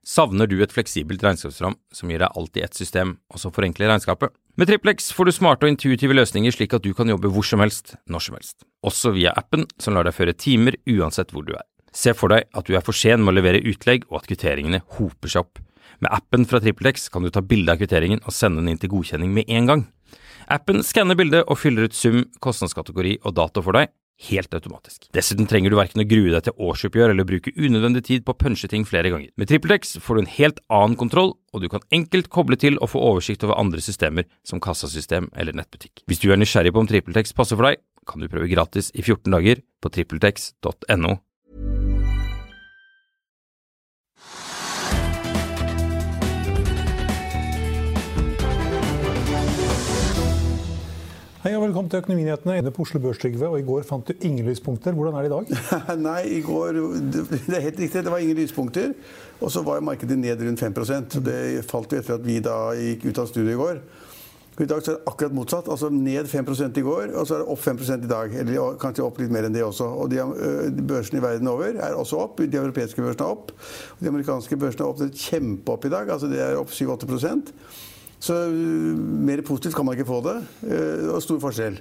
Savner du et fleksibelt regnskapsprogram som gir deg alt i ett system, og som forenkler regnskapet? Med TrippelX får du smarte og intuitive løsninger slik at du kan jobbe hvor som helst, når som helst. Også via appen som lar deg føre timer uansett hvor du er. Se for deg at du er for sen med å levere utlegg og at kvitteringene hoper seg opp. Med appen fra TrippelX kan du ta bilde av kvitteringen og sende den inn til godkjenning med en gang. Appen skanner bildet og fyller ut sum, kostnadskategori og dato for deg, helt automatisk. Dessuten trenger du hverken å grue deg til årsoppgjør eller bruke unødvendig tid på å punche ting flere ganger. Med TrippelX får du en helt annen kontroll, og du kan enkelt koble til og få oversikt over andre systemer som kassasystem eller nettbutikk. Hvis du er nysgjerrig på om TrippelX passer for deg, kan du prøve gratis i 14 dager på trippeltex.no. Hei og velkommen til Økonominyhetene inne på Oslo Børs, Trygve, og i går fant du ingen lyspunkter. Hvordan er det i dag? Nei, i går, det er helt riktig, det var ingen lyspunkter, og så var markedet ned rundt 5%, så det falt jo etter at vi da gikk ut av studiet i går. I dag så er det akkurat motsatt, altså ned 5% i går, og så er det opp 5% i dag, eller kanskje opp litt mer enn det også. Og de børsene i verden over er også opp, de europeiske børsene er opp, og de amerikanske børsene er opp kjempeopp i dag, altså det er opp 7-8%. Så mer positivt kan man ikke få det, og stor forskjell.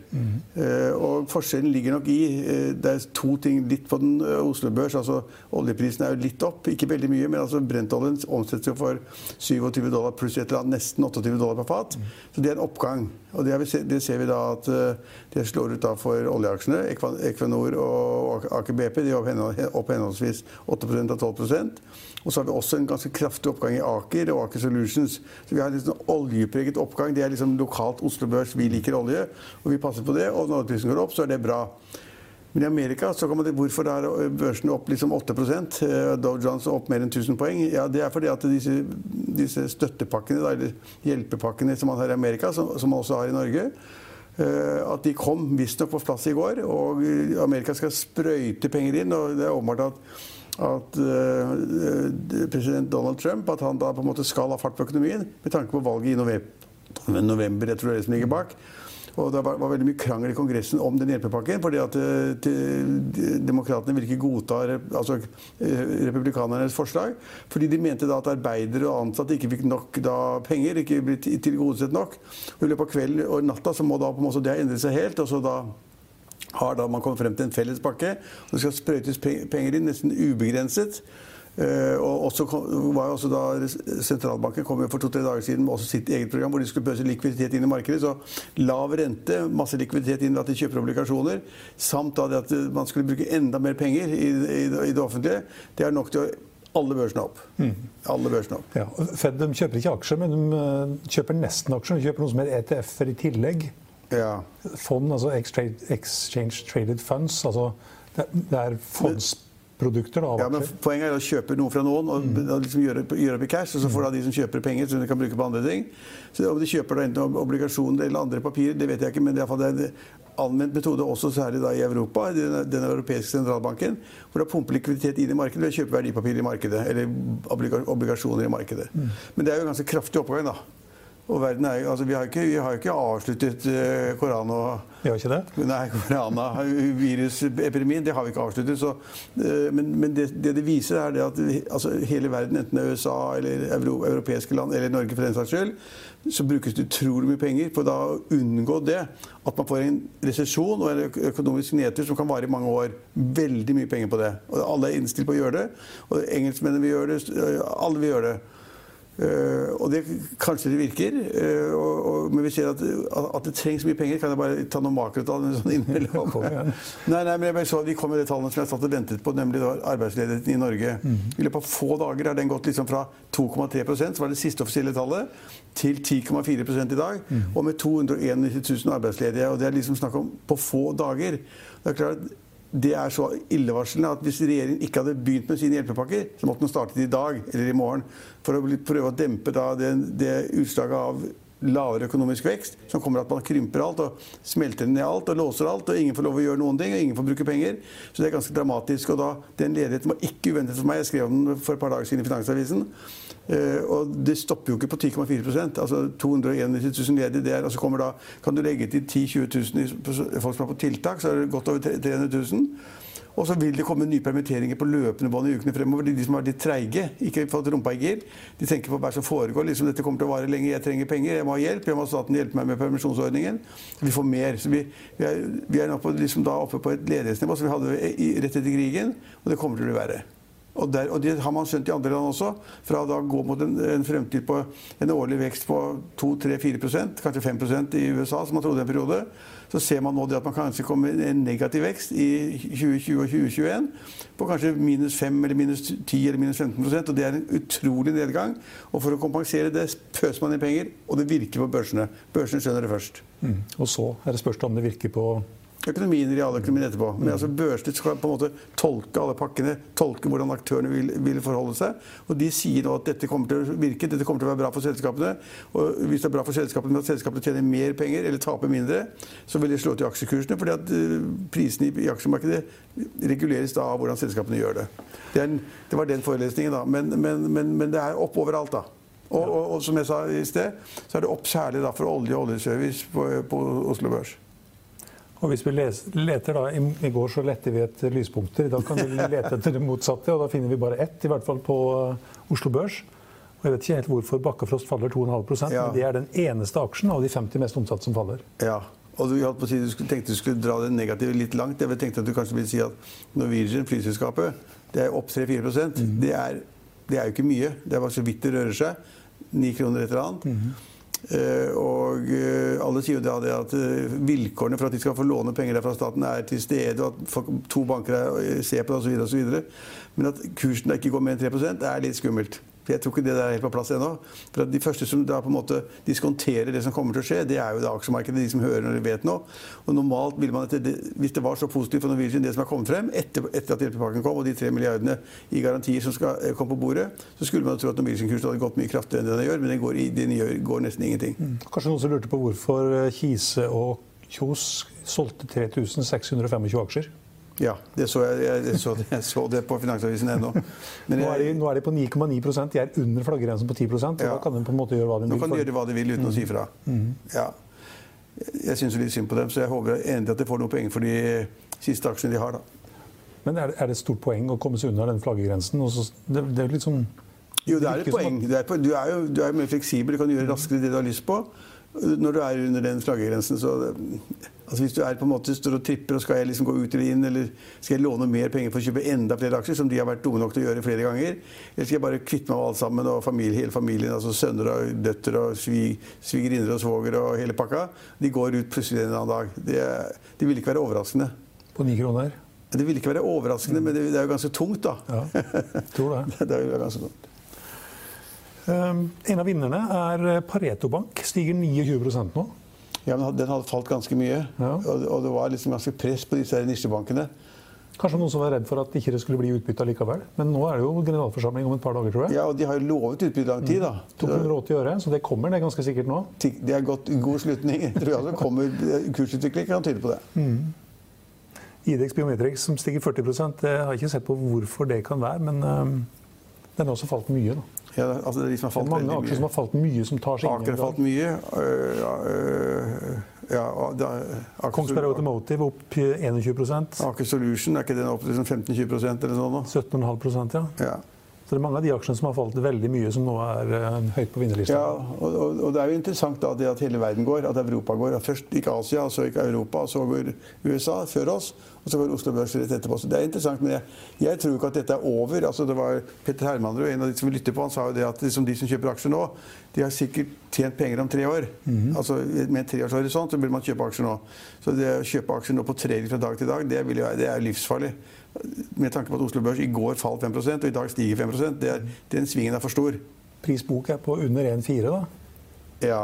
Og forskjellen ligger nok i, det er to ting litt på den Oslo Børs, altså oljeprisen er jo litt opp, ikke veldig mye, men altså Brent-oljen omsettes jo for $27 pluss et eller annet, nesten $28 per fat, så det er en oppgang. Og det ser vi da at det slår ut da for oljeaksjene, Equinor og Aker BP, de er opp henholdsvis 8% og 12%. Og så har vi også en ganske kraftig oppgang i Aker og Aker Solutions. Så vi har en liksom oljepreget oppgang. Det er liksom lokalt Oslo Børs. Vi liker olje, og vi passer på det. Og når prisen går opp, så er det bra. Men i Amerika så kan man hvorfor er børsen opp liksom 8%, Dow Jones opp mer enn 1000 poeng? Ja, det er fordi at disse støttepakkene, eller hjelpepakkene som man har i Amerika, som man også har i Norge, at de kom visstnok på plass i går, og Amerika skal sprøyte penger inn, og det er åpenbart at president Donald Trump, at han da på en måte skal ha fart på økonomien, med tanke på valget i november, jeg tror det er det som ligger bak. Og det var veldig mye krangel i Kongressen om den hjelpepakken, fordi at demokratene ville ikke godta republikanernes forslag, fordi de mente da at arbeidere og ansatte ikke fikk nok penger, ikke ble tilgodesett nok. Og i løpet av kvelden og natta så må da på en måte det ha endret seg helt, og så da har man kommet frem til en felles pakke, og det skal sprøytes penger inn, nesten ubegrenset. Og også var jo også da sentralbanken kom for 2-3 dager siden med også sitt eget program hvor de skulle pøse likviditet inn i markedet, så lav rente, masse likviditet inn at de kjøper obligasjoner, samt da det at man skulle bruke enda mer penger i det offentlige, det er nok til alle børsene opp. Alle børsene opp. Ja, Fed de kjøper ikke aksjer, men de kjøper nesten aksjer, de kjøper noe som heter ETF-er i tillegg. Ja. Fond, altså Exchange Traded Funds, altså det er fondsprodukter av aksjer. Ja, men poenget er å kjøpe noe fra noen og liksom gjøre opp i cash, og så får da de som kjøper penger som de kan bruke på andre ting. Så om de kjøper da enten obligasjoner eller andre papirer, det vet jeg ikke, men det er i hvert fall en anvendt metode også særlig da i Europa, den europeiske sentralbanken, hvor det pumper likviditet inn i markedet ved å kjøpe verdipapirer i markedet, eller obligasjoner i markedet. Men det er jo en ganske kraftig oppgang da. Og verden altså vi har jo ikke avsluttet korona. Vi har ikke det? Nei, koronavirusepidemien, det har vi ikke avsluttet. Så, men det viser er det at altså, hele verden, enten USA eller europeiske land, eller Norge for den saks skyld, så brukes det utrolig mye penger for da å unngå det, at man får en resesjon og en økonomisk nedtur som kan vare i mange år. Veldig mye penger på det. Og alle er innstilt på å gjøre det, og engelskmennene vil gjøre det, alle vil gjøre det. Og det kanskje det virker, men vi ser at det trengs mye penger. Kan jeg bare ta noen makrotall sånn innimellom? Nei, men jeg så vi kom med de tallene som jeg satt og ventet på, nemlig arbeidsledigheten i Norge. I løpet av få dager har den gått liksom fra 2,3%, som var det siste offisielle tallet, til 10,4% i dag, og med 291 000 arbeidsledige. Og det er liksom snakk om på få dager. Det er klart, det er så illevarslende at hvis regjeringen ikke hadde begynt med sine hjelpepakker, så måtte den starte i dag eller i morgen for å prøve å dempe da det utslaget av lavere økonomisk vekst, som kommer at man krymper alt og smelter ned alt og låser alt, og ingen får lov å gjøre noen ting, og ingen får bruke penger. Så det er ganske dramatisk, og da den ledigheten var ikke uventet for meg. Jeg skrev den for et par dager siden i Finansavisen, og det stopper jo ikke på 10,4%, altså 291 000 ledige der, og så kommer da, kan du legge til 10-20 000 folk som er på tiltak, så er det godt over 300 000. Og så vil det komme nye permitteringer på løpende bånd i ukene fremover. De som er litt treige, ikke fått rumpa i gir, de tenker på hva som foregår. Liksom, dette kommer til å vare lenge, jeg trenger penger, jeg må ha hjelp, jeg må ha staten hjelpe meg med permisjonsordningen. Vi får mer. Så vi er nå på, liksom da oppe på et ledighetsnivå som vi hadde rett etter krigen, og det kommer til å bli verre. Og det har man skjønt i andre land også, fra da gå mot en fremtid på en årlig vekst på 2-3-4%, kanskje 5% i USA, som man trodde en periode. Så ser man nå det at man kanskje kommer en negativ vekst i 2020 og 2021 på kanskje -5 eller -10 eller -15%, og det er en utrolig nedgang. Og for å kompensere det pøser man inn penger, og det virker på børsene. Børsene skjønner det først. Og så er det spørsmål om det virker på økonomien, realøkonomien etterpå. Men altså børsene skal på en måte tolke alle pakkene, tolke hvordan aktørene vil forholde seg. Og de sier nå at dette kommer til å virke, dette kommer til å være bra for selskapene. Og hvis det er bra for selskapene med at selskapene tjener mer penger eller taper mindre, så vil det slå til aksjekursene, fordi at prisene i aksjemarkedet reguleres da av hvordan selskapene gjør det. Det var den forelesningen da, men det er opp overalt da. Og som jeg sa i sted, så er det opp særlig da for olje og oljeservice på Oslo Børs. Og hvis vi leter da, i går så lette vi et lyspunkter, i dag kan vi lete etter det motsatte, og da finner vi bare ett, i hvert fall på Oslo Børs. Og jeg vet ikke helt hvorfor Bakkafrost faller 2,5%, men det er den eneste aksjen av de 50 mest omsatte som faller. Ja, og du holdt på å si, du tenkte du skulle dra det negative litt langt. Jeg tenkte at du kanskje ville si at Norwegian, flyselskapet, det er opp 3-4%. Det er jo ikke mye, det er bare så vidt det rører seg. 9 kroner et eller annet. Og alle sier jo det at vilkårene for at de skal få låne penger der fra staten er til stede, og at to banker ser på det og så videre. Men at kursen ikke går mer enn 3% er litt skummelt. For jeg tror ikke det der er helt på plass ennå. For at de første som da på en måte diskonterer det som kommer til å skje, det er jo det aksjemarkedet, de som hører når de vet noe. Og normalt vil man, hvis det var så positivt for Norwegian det som er kommet frem, etter at hjelpepakken kom, og de 3 milliardene i garantier som skal komme på bordet, så skulle man jo tro at Norwegian-kursen hadde gått mye kraftigere enn den gjør, men den går nesten ingenting. Kanskje noen som lurte på hvorfor Kise og Kjos solgte 3625 aksjer? Ja, jeg så det på Finansavisen ennå. Nå er de på 9,9%, de er under flaggegrensen på 10%, og da kan de på en måte gjøre hva de vil. Nå kan de gjøre hva de vil uten å si fra. Ja. Jeg synes litt synd på dem, så jeg håper endelig at de får noen penger for de siste aksjene de har da. Men er det et stort poeng å komme seg unna den flaggegrensen? Det er litt sånn... Jo, det er et poeng. Du er jo mer fleksibel, du kan gjøre raskere det du har lyst på. Når du er under den flaggegrensen, så... Altså hvis du er på en måte står og tripper, og skal jeg liksom gå ut eller inn, eller skal jeg låne mer penger for å kjøpe enda flere aksjer, som de har vært dumme nok til å gjøre flere ganger, eller skal jeg bare kvitte meg av alt sammen, og hele familien, altså sønner og døtter og svigerinner og svoger og hele pakka, de går ut plutselig en annen dag. Det vil ikke være overraskende. På 9 kroner? Det vil ikke være overraskende, men det er jo ganske tungt da. Ja, jeg tror det. Det er jo ganske tungt. En av vinnerne er Pareto Bank, stiger 29% nå. Ja, men den hadde falt ganske mye, og det var liksom ganske press på disse nisjebankene. Kanskje noen som var redd for at ikke det skulle bli utbytte likevel, men nå er det jo generalforsamling om et par dager, tror jeg. Ja, og de har jo lovet utbytte lang tid da. 280 øre, så det kommer det ganske sikkert nå. Det er god slutning. Jeg tror altså kommer kursutvikling kan tyde på det. IDEX Biometrics som stiger 40%, jeg har ikke sett på hvorfor det kan være, men den har også falt mye da. Ja, altså det er de som har falt mange aksjer som har falt mye, som tar seg inn. Aker har falt mye. Kongsberg Automotive opp 21%. Aker Solution, er ikke den opp til 15-20% eller sånn nå? 17,5%, ja. Så det er mange av de aksjene som har falt veldig mye, som nå er høyt på vinnerlista. Ja, og det er jo interessant da, det at hele verden går, at Europa går. Først gikk Asia, så gikk Europa, så går USA før oss, og så går Oslo Børs rett etterpå. Så det er interessant, men jeg tror ikke at dette er over. Altså, det var Petter Hermanrud, en av de som vi lytter på, han sa jo det at liksom de som kjøper aksjer nå, de har sikkert tjent penger om 3 år. Altså med en 3-årshorisont så vil man kjøpe aksjer nå. Så det å kjøpe aksjer nå på trading fra dag til dag, det er livsfarlig. Med tanke på at Oslo Børs i går falt 5%, og i dag stiger 5%, den svingen er for stor. Prisbok er på under 1,4 da? Ja.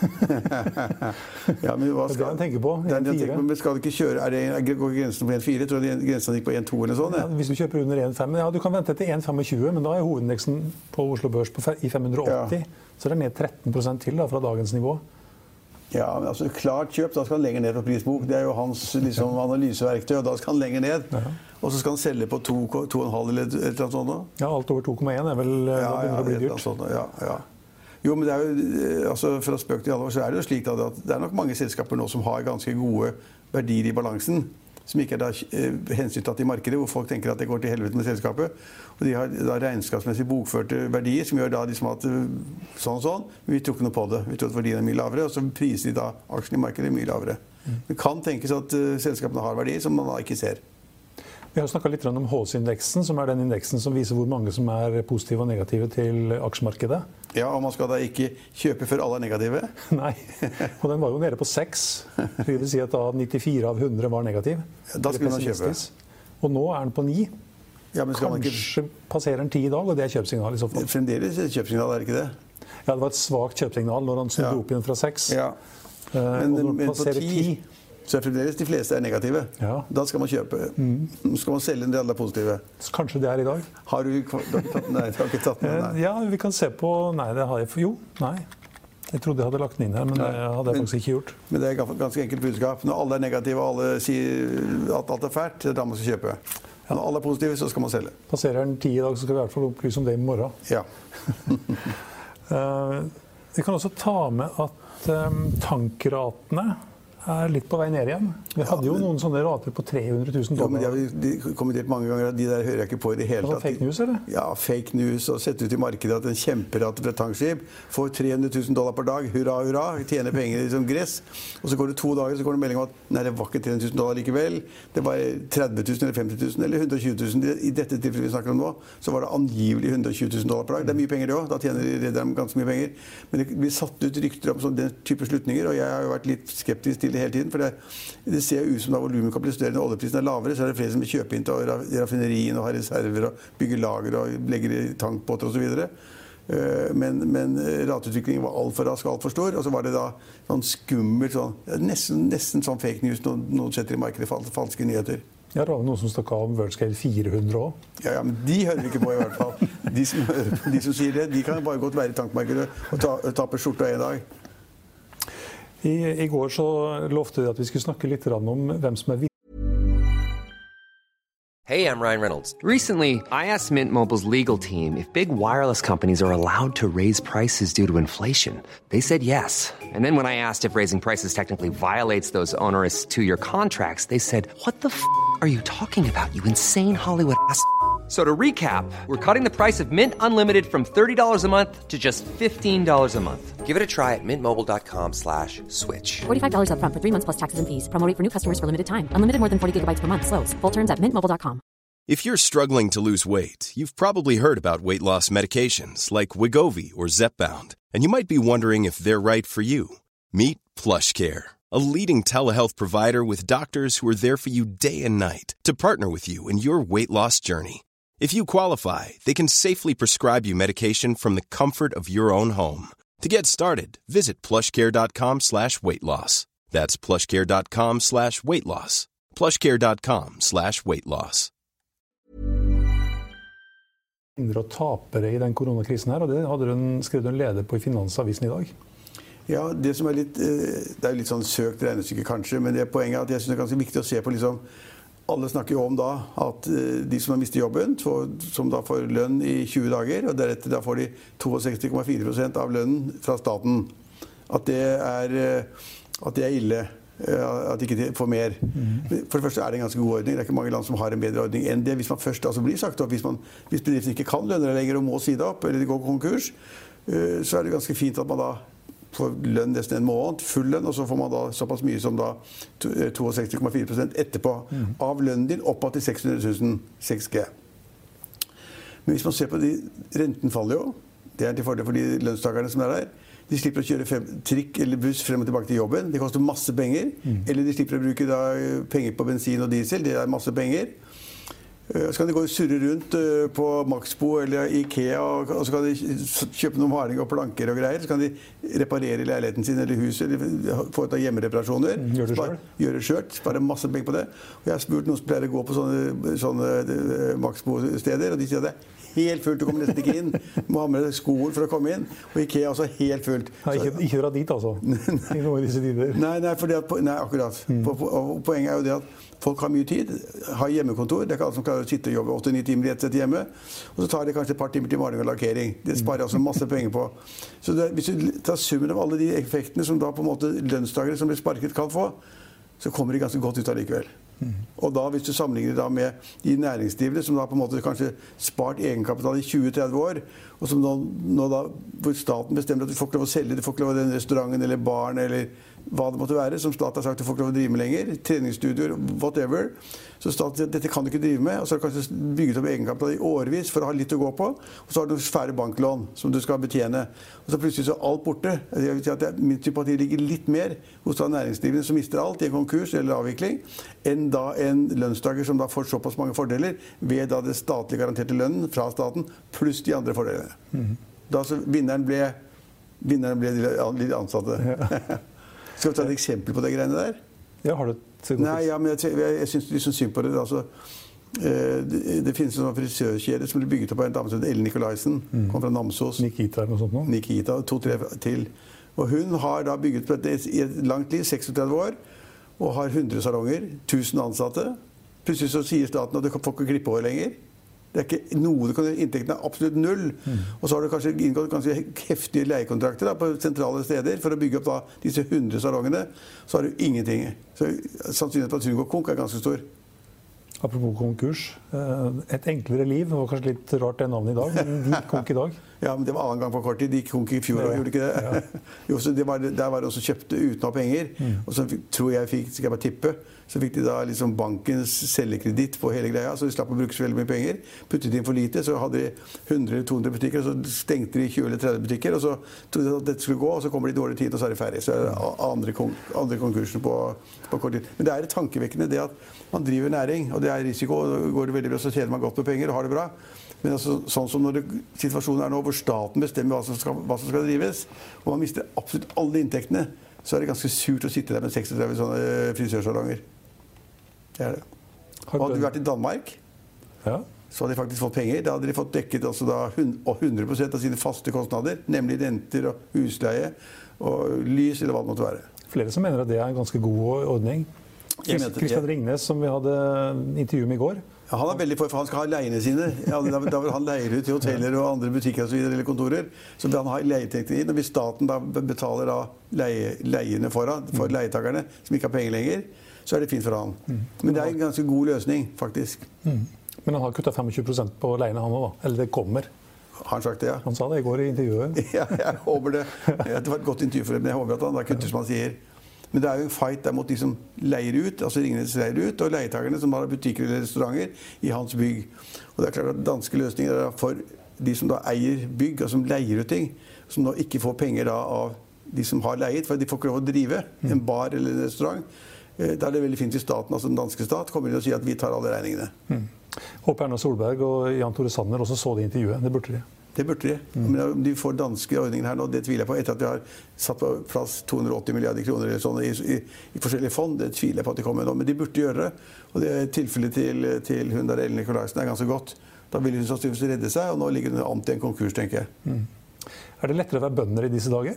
Ja, men hva skal den tenke på? Men skal du ikke kjøre, går grensen på 1,4? Tror du grensen gikk på 1,2 eller sånn? Ja, hvis du kjøper under 1,5, ja, du kan vente til 1,25, men da er hovedindeksen på Oslo Børs i 580, så er det ned 13% til da, fra dagens nivå. Ja, men altså klart kjøp, da skal han lenger ned på prisbok. Det er jo hans liksom, analyseverktøy, og da skal han lenger ned. Og så skal han selge på 2,5 eller et eller annet sånt. Ja, alt over 2,1 er vel begynner å bli dyrt. Sånt, ja. Jo, men det er jo, altså fra spøk til alvor, så er det jo slik at det er nok mange selskaper nå som har ganske gode verdier i balansen. som ikke da hensyntatt i markedet, hvor folk tenker at det går til helvete med selskapet. Og de har da regnskapsmessig bokførte verdier, som gjør da liksom at sånn og sånn, men vi tror ikke noe på det. Vi tror at verdiene mye lavere, og så priser de da aksjene i markedet mye lavere. Det kan tenkes at selskapene har verdier som man da ikke ser. Vi har snakket litt om HC-indeksen, som den indeksen som viser hvor mange som positive og negative til aksjemarkedet. Ja, og man skal da ikke kjøpe før alle negative? Nei, og den var jo nede på 6. Det vil si at da 94 av 100 var negativ. Da skulle man kjøpe. Og nå den på 9. Ja, men kanskje passerer den 10 i dag, og det kjøpsignal i så fall. Fremdeles kjøpsignal, det ikke det? Ja, det var et svagt kjøpsignal når han snudde opp igjen fra 6. Ja. Men på 10... Så fremdeles de fleste negative. Ja. Da skal man kjøpe. Skal man selge en del av positive. Så kanskje det i dag. Har du tatt den? Nei, du har ikke tatt den. Nei. Ja, vi kan se på... Nei, det har jeg... Jo, nei. Jeg trodde jeg hadde lagt den inn her, men det hadde jeg faktisk ikke gjort. Men det ganske enkelt budskap. Når alle negative og alle sier at alt fælt, det da man skal kjøpe. Når alle positive, så skal man selge. Passerer den 10 i dag, så skal vi i hvert fall opplyse om det i morgen. Ja. Vi kan også ta med at tankratene litt på vei ned igjen. Vi hadde jo noen sånne rater på $300,000. Ja, men de har kommentert mange ganger at de der hører jeg ikke på i det hele tatt. Fake news, eller? Ja, fake news, og sette ut i markedet at en kjemperate fra tankskip får $300,000 per dag. Hurra, hurra, tjener penger som gress. Og så går det 2 dager, så går det melding om at nei, det var ikke $300,000 likevel. Det var 30,000 eller 50,000 eller 120,000. I dette tilfellet vi snakker om nå, så var det angivelig $120,000 per dag. Det mye penger det også, da tjener rederne ganske mye penger. Men det blir satt ut rykter om sånn den type slutninger, og jeg har jo vært litt skeptisk til det hele tiden, for det ser jo ut som da volumen kan bli større når oljeprisen lavere, så det flere som vil kjøpe inn til raffinerien og ha reserver og bygge lager og legge i tankbåter og så videre. Men rateutviklingen var alt for rask, alt for stor, og så var det da sånn skummelt, nesten sånn fake news noen setter i markedet falske nyheter. Ja, det var noen som stakk av Worldscale 400 også. Ja, men de hører vi ikke på i hvert fall. De som sier det, de kan bare godt være i tankmarkedet og tape skjorta en dag. I går så lovte vi at vi skulle snakke litt om hvem som Hey, I'm Ryan Reynolds. Recently, I asked Mint Mobile's legal team if big wireless companies are allowed to raise prices due to inflation. They said yes. And then when I asked if raising prices technically violates those onerous 2-year contracts, they said, "What the f*** are you talking about, you insane Hollywood ass?" So to recap, we're cutting the price of Mint Unlimited from $30 a month to just $15 a month. Give it a try at mintmobile.com/switch. $45 up front for 3 months plus taxes and fees. Promo rate for new customers for limited time. Unlimited more than 40 gigabytes per month. Slows full terms at mintmobile.com. If you're struggling to lose weight, you've probably heard about weight loss medications like Wegovy or Zepbound, and you might be wondering if they're right for you. Meet PlushCare, a leading telehealth provider with doctors who are there for you day and night to partner with you in your weight loss journey. If you qualify, they can safely prescribe you medication from the comfort of your own home. To get started, visit plushcare.com/weightloss. That's plushcare.com/weightloss. plushcare.com/weightloss. og tapere i den koronakrisen her, og det hadde hun skrevet en leder på i Finansavisen i dag. Ja, det som litt, det jo litt sånn søkt regnestykke kanskje, men det poenget at jeg synes det ganske viktig å se på liksom, alle snakker jo om da at de som har mistet jobben, som da får lønn i 20 dager, og deretter da får de 62,4% av lønnen fra staten. At det er ille. At de ikke får mer. For det første det en ganske god ordning. Det ikke mange land som har en bedre ordning enn det. Hvis man først altså blir sagt opp, hvis bedriften ikke kan lønne det lenger og må si det opp, eller de går konkurs, så det ganske fint at man da får lønn nesten en måned, full lønn, og så får man da såpass mye som da 62,4% etterpå av lønnen din opp til 600 000 6G. Men hvis man ser på renten faller jo, det til fordel for de lønnstakerne som der. De slipper å kjøre trikk eller buss frem og tilbake til jobben. Det koster masse penger. Eller de slipper å bruke da penger på bensin og diesel. Det masse penger. Så kan de gå og surre rundt på Maxbo eller Ikea, og så kan de kjøpe noen maling og planker og greier. Så kan de reparere leiligheten sin eller huset, eller få ut av hjemmereparasjoner. Gjør det selv. Spare masse penger på det. Og jeg har spurt noen som pleier å gå på sånne Maxbo-steder, og de sier at det helt fullt, du kommer nesten ikke inn. Du må ha med deg skoen for å komme inn. Og Ikea også helt fullt. Ikke dra dit, altså. I noen av disse tider. Nei, akkurat. Poenget jo det at folk har mye tid, har hjemmekontor. Det ikke alle som klarer å sitte og jobbe 8-9 timer i ett sett hjemme. Og så tar det kanskje et par timer til maling og lakkering. Det sparer altså masse penger på. Så hvis du tar summen av alle de effektene som da på en måte lønnstakere som blir sparket kan få, så kommer de ganske godt ut av likevel. Og da, hvis du sammenligner da med de næringsdrivende som da på en måte kanskje spart egenkapital i 20-30 år, og som nå da, hvor staten bestemmer at du får ikke lov å selge, du får ikke lov å den restauranten eller baren eller hva det måtte være, som staten har sagt du får ikke lov å drive med lenger, treningsstudier, whatever. Så staten sier at dette kan du ikke drive med, og så har du kanskje bygget opp egenkapital i årevis for å ha litt å gå på, og så har du færre banklån som du skal betjene. Og så plutselig så er alt borte. Jeg vil si at min sympati ligger litt mer hos da næringsdrivende som mister alt i en konkurs eller avvikling, enn da en lønnstaker som da får såpass mange fordeler ved da det statlig garanterte lønnen fra staten, pluss de andre fordelene. Da så vinneren ble de ansatte. Ja. Skal vi ta et eksempel på det greiene der? Ja, har du et godt Nei, ja, men jeg synes liksom synd på det. Altså, det finnes en sånn frisørkjede som ble bygget opp av en dame som heter Ellen Nikolaisen. Kom fra Namsos. Nikita eller noe sånt nå? Nikita, 2-3 til. Og hun har da bygget på dette i et langt liv, 36 år, og har 100 salonger, 1000 ansatte. Plutselig så sier staten at du får ikke klippe hår lenger. Det er ikke noe du kan gjøre. Inntektene er absolutt null. Og så har du kanskje inngått ganske heftige leiekontrakter da, på sentrale steder for å bygge opp da, disse 100 salongene. Så har du ingenting. Så sannsynligheten for at hun går konk er ganske stor. Apropos konkurs. Et enklere liv. Det var kanskje litt rart det navnet i dag, men de gikk konk i dag. Ja, men det var annen gang på kort tid. De gikk konk i fjor, gjorde ikke det? Ja. Jo, så der var det også kjøpte uten å ha penger. Og så tror jeg skal jeg bare tippe, så fikk de da liksom bankens selgekreditt på hele greia, så de slapp å bruke så veldig mye penger. Puttet inn for lite, så hadde de 100-200 butikker, og så stengte de 20 eller 30 butikker, og så trodde de at dette skulle gå, og så kommer de i dårlig tid, og så er de ferdig. Så er det andre konkursen på kort tid. Men det er tankevekkende det at man driver næring, og det er risiko, og går det veldig bra, så tjener man godt med penger og har det bra. Men altså, sånn som når situasjonen er nå, hvor staten bestemmer hva som skal drives, og man mister absolutt alle inntektene, så er det ganske surt å sitte der med 36 sånne frisørsalonger. Det er det. Og hadde vi vært i Danmark, ja, så hadde de faktisk fått penger. Da hadde de fått dekket altså da 100% av sine faste kostnader, nemlig renter og husleie og lys eller hva det måtte være. Flere som mener at det er en ganske god ordning. Kristian Ringnes, som vi hadde intervju med i går. Ja, han er veldig for han skal ha leiene sine. Ja, da vil han leie ut til hoteller og andre butikker og så videre, eller kontorer. Så vil han ha leieinntekter inn. Og hvis staten da betaler da leiene for leietakerne, som ikke har penger lenger, så er det fint for han. Men det er en ganske god løsning, faktisk. Men han har kuttet 25% på leiene han også, da. Eller det kommer. Har han sagt det, ja? Han sa det i går i intervjuet. Ja, jeg håper det. Det var et godt intervju for dem, men jeg håper at han da kutter som han sier. Men det er jo en fight der mot de som leier ut, altså Ringnes leier ut, og leietakerne som har butikker eller restauranter i hans bygg. Og det er klart at danske løsninger er for de som da eier bygg, og som leier ut ting, som da ikke får penger da av de som har leiet, for de får ikke lov å drive en bar eller en restaurant. Da er det veldig fint hvis staten, altså den danske stat, kommer inn og sier at vi tar alle regningene. Håper Erna Solberg og Jan Tore Sanner også så det intervjuet. Det burde de. Det burde de. Men om de får danske ordninger her nå, det tviler jeg på. Etter at de har satt på plass 280 milliarder kroner eller sånn, i forskjellige fond, det tviler jeg på at de kommer nå. Men de burde gjøre det. Og det tilfellet til hun der Ellen Nikolaisen er ganske godt. Da vil hun sannsynligvis redde seg, og nå ligger hun an til en konkurs, tenker jeg. Er det lettere å være bønder i disse dager?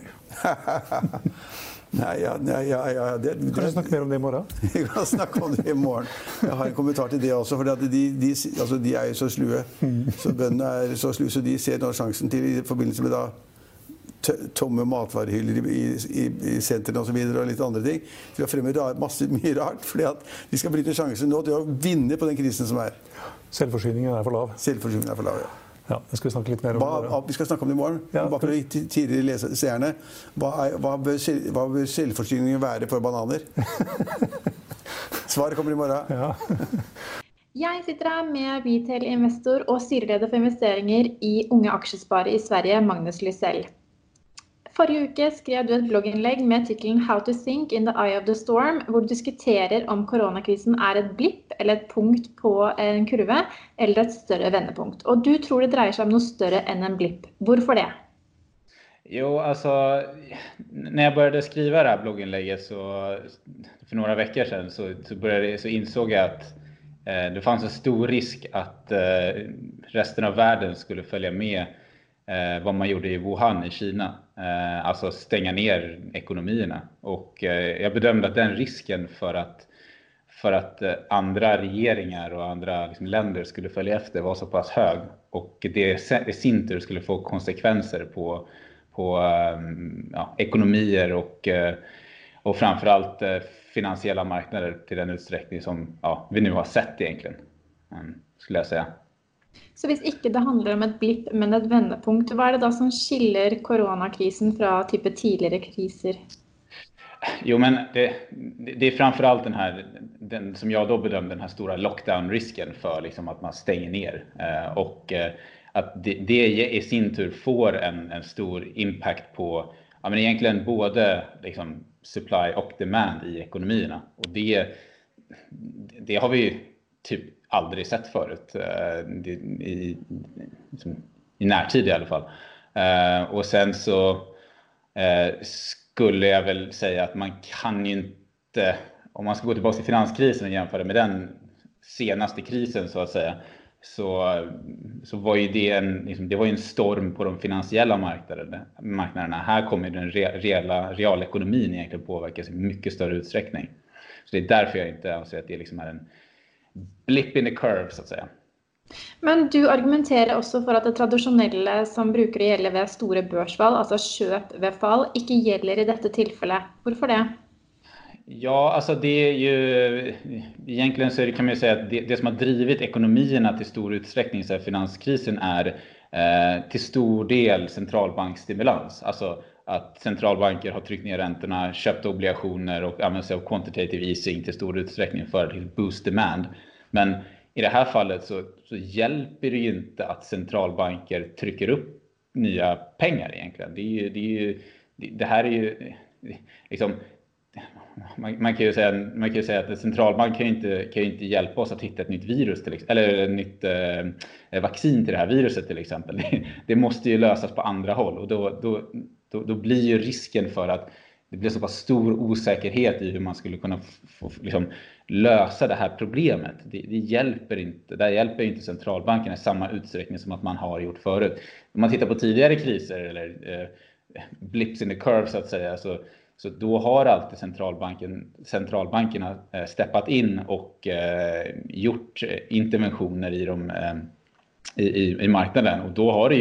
Nei, ja. Kan du snakke mer om det i morgen? Vi kan snakke om det i morgen. Jeg har en kommentar til det også, for de er jo så slue. Så bøndene er så slue, så de ser nå sjansen til i forbindelse med da tomme matvarehyller i sentrene og så videre, og litt andre ting. Så de har fremmet mye rart, fordi at de skal bryte sjansen nå til å vinne på den krisen som er. Selvforsyningen er for lav. Selvforsyningen er for lav, ja. Ja, det skal vi snakke litt mer om. Vi skal snakke om det i morgen. Ja. Bare for å gi tidligere seerne. Hva bør selvforsyningen være for bananer? Svaret kommer i morgen. Ja. Jeg sitter her med retail-investor og styreleder for investeringer i Unge Aksjesparere i Sverige, Magnus Lysell. Forrige uke skrev du et blogginnlegg med titelen How to Think in the Eye of the Storm, hvor du diskuterer om koronakrisen er et blipp eller et punkt på en kurve, eller et større vendepunkt. Og du tror det dreier seg om noe større enn en blipp. Hvorfor det? Jo, alltså, när jag började skriva det här blogginlägget så för några veckor sedan så insåg jag att det fanns en stor risk att resten av världen skulle följa med vad man gjorde i Wuhan i Kina. Alltså stänga ner ekonomierna. Och jag bedömde att den risken för att andra regeringar och andra liksom, länder skulle följa efter var så pass hög. Och det i sin tur skulle få konsekvenser på ekonomier och och framförallt finansiella marknader till den utsträckning som vi nu har sett egentligen, skulle jag säga. Så hvis ikke det handlar om ett blipp, men ett vendepunkt, vad är det då som skiljer coronakrisen från typ tidigare kriser? Jo, men det är framförallt den som jag då bedömde, den här stora lockdown-risken för liksom att man stänger ner. Och att det i sin tur får en stor impact på men egentligen både liksom supply och demand i ekonomierna. Och det har vi ju typ aldrig sett förut i närtid i alla fall. Och sen så skulle jag väl säga att man kan ju inte, om man ska gå tillbaka till finanskrisen och jämföra med den senaste krisen så att säga, så var ju det var ju en storm på de finansiella marknaderna. Här kommer den realekonomin egentligen påverkas i mycket större utsträckning. Så det är därför jag inte anser att det liksom är en blip in the curve så att säga. Men du argumenterar också för att det traditionella som brukar gälla vid stora börsfall, alltså köp vid fall, inte gäller i detta tillfälle. Varför det? Ja, alltså det är ju egentligen så kan man ju säga att det som har drivit ekonomierna till stor utsträckning så här finanskrisen är till stor del centralbankstimulans. Alltså att centralbanker har tryckt ner räntorna, köpt obligationer och använt sig av quantitative easing till stor utsträckning för att boost demand. Men i det här fallet så hjälper det ju inte att centralbanker trycker upp nya pengar egentligen. Det här är ju liksom, man kan ju säga att en centralbank kan ju inte hjälpa oss att hitta ett nytt virus eller ett nytt vaccin till det här viruset till exempel. Det måste ju lösas på andra håll, och då blir ju risken för att det blir så pass stor osäkerhet i hur man skulle kunna liksom lösa det här problemet. Det hjälper inte. Där hjälper inte centralbankerna i samma utsträckning som att man har gjort förut. Om man tittar på tidigare kriser eller blips in the curve så att säga, så då har alltid centralbankerna steppat in och gjort interventioner i marknaden, och då har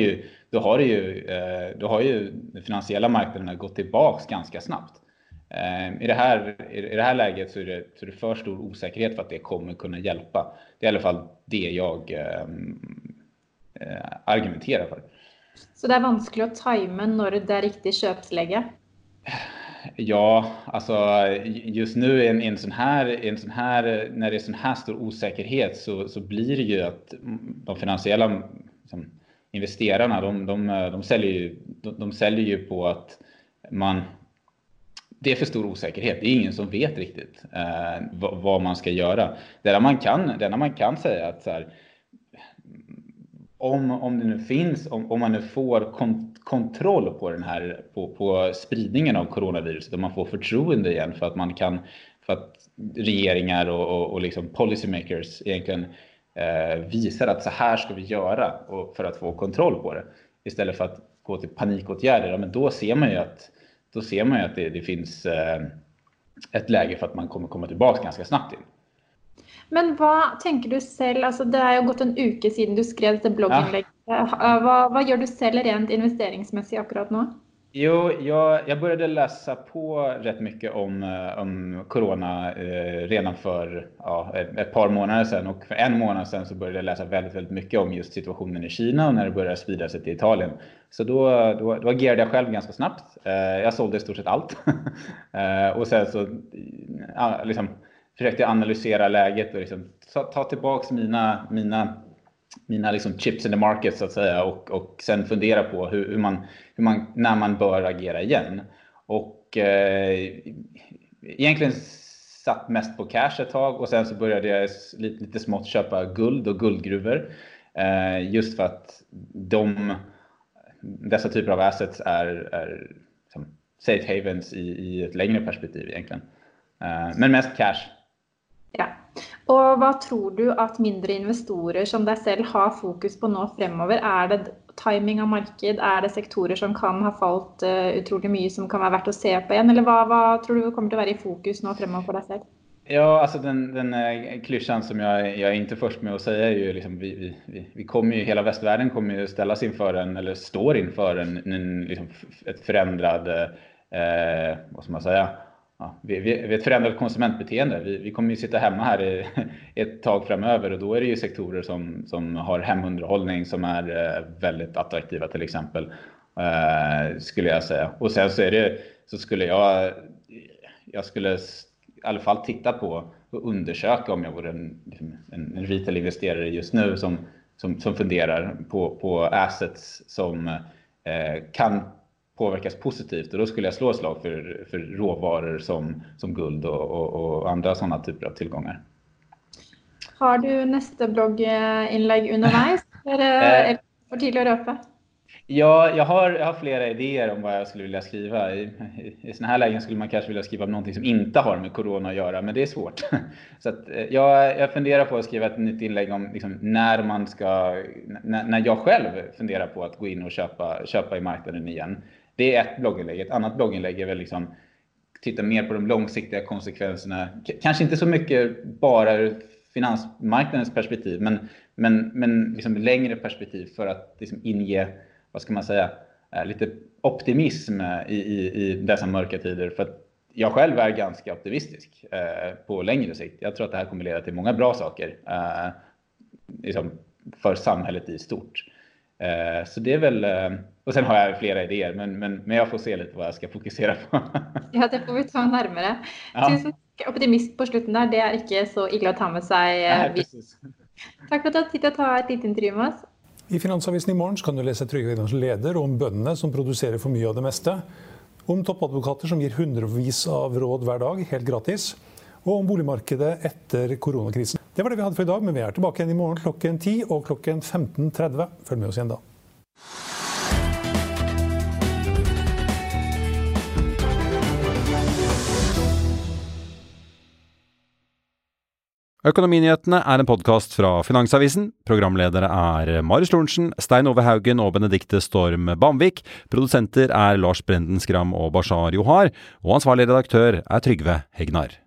ju de finansiella marknaderna gått tillbaks ganska snabbt. I det här läget så är det för stor osäkerhet för att det kommer kunna hjälpa. Det är i alla fall det jag argumenterar för. Så det är vanskligt att tajma när det är riktigt köpsläge? Ja, alltså just nu i en sån här när det är sån här stor osäkerhet så blir det ju att de finansiella investerarna de säljer ju på att det är för stor osäkerhet. Det är ingen som vet riktigt vad man ska göra. Det man kan säga att så här, om det nu finns, om man nu får kontroll på den här på spridningen av coronaviruset, och man får förtroende igen för att regeringar och liksom policymakers egentligen visar att så här ska vi göra och för att få kontroll på det, istället för att gå till panikåtgärder, men då ser man ju att det finns ett läge för att man kommer komma tillbaka ganska snabbt in. Men vad tänker du själv? Alltså det har ju gått en uke sedan du skrev detta blogginlägg. Vad gör du själv rent investeringsmässigt akkurat nu? Jo, jag började läsa på rätt mycket om corona redan för ett par månader sedan, och för en månad sedan så började jag läsa väldigt, väldigt mycket om just situationen i Kina och när det började sprida sig till Italien. Så då agerade jag själv ganska snabbt. Jag sålde i stort sett allt. Och sen så liksom försökte jag analysera läget och liksom ta tillbaka mina liksom chips in the market så att säga, och sen fundera på hur man när man bör agera igen. Och egentligen satt mest på cash ett tag, och sen så började jag lite smått köpa guld och guldgruvor, just för att dessa typer av assets är liksom safe havens i ett längre perspektiv egentligen, men mest cash. Ja. Och vad tror du att mindre investorer som dig själv har fokus på nu fremover? Är det timing av marknad? Är det sektorer som kan ha fallit otroligt mycket som kan vara värt att se på igen? Eller vad tror du kommer att vara i fokus nu fremover på dig själv? Ja, alltså den klyschan som jag är inte först med att säga är ju liksom vi kommer ju, hela västvärlden kommer ju ställas inför eller står inför liksom ett förändrad vad ska man säga, vi ett förändrat konsumentbeteende. Vi kommer ju sitta hemma här ett tag framöver och då är det ju sektorer som har hemunderhållning som är väldigt attraktiva till exempel, skulle jag säga. Och sen så skulle jag skulle i alla fall titta på och undersöka om jag vore en retail-investerare just nu som funderar på assets som kan påverkas positivt, och då skulle jag slå ett slag för råvaror som guld och andra sådana typer av tillgångar. Har du nästa blogginlägg underveis? Är det för tidigt att röpa? Ja, jag har flera idéer om vad jag skulle vilja skriva. I såna här lägen skulle man kanske vilja skriva om någonting som inte har med corona att göra, men det är svårt. Så att jag funderar på att skriva ett nytt inlägg om liksom, när jag själv funderar på att gå in och köpa i marknaden igen. Det är ett blogginlägg. Ett annat blogginlägg är väl liksom titta mer på de långsiktiga konsekvenserna. Kanske inte så mycket bara ur finansmarknadens perspektiv, men liksom längre perspektiv för att liksom inge, vad ska man säga, lite optimism i dessa mörka tider. För att jag själv är ganska optimistisk på längre sikt. Jag tror att det här kommer leda till många bra saker liksom för samhället i stort. Så det är väl, och sen har jag flera idéer, men jag får se lite vad jag ska fokusera på. Ja, det får vi ta närmare. Ja. Optimist på slutten där, det är inte så illa att ta med sig. Nej, precis. Tack för att du har tid att ta ett litet intervju med oss. I Finansavisen imorgon kan du läsa Trygve Hegnars leder om bøndene som producerar för mycket av det mesta, om toppadvokater som ger hundrevis av råd hver dag helt gratis, och om boligmarkedet efter coronakrisen. Det var det vi hade för idag, men vi är tillbaka igen imorgon klockan 10 och klockan 15:30. Följ med oss igen då. Økonominyhetene er en podcast fra Finansavisen. Programledere er Marius Lorentzen, Stein Ove Haugen og Benedikte Storm Bamvik. Produsenter er Lars Brenden Skram og Bashar Johar. Og ansvarlig redaktør er Trygve Hegnar.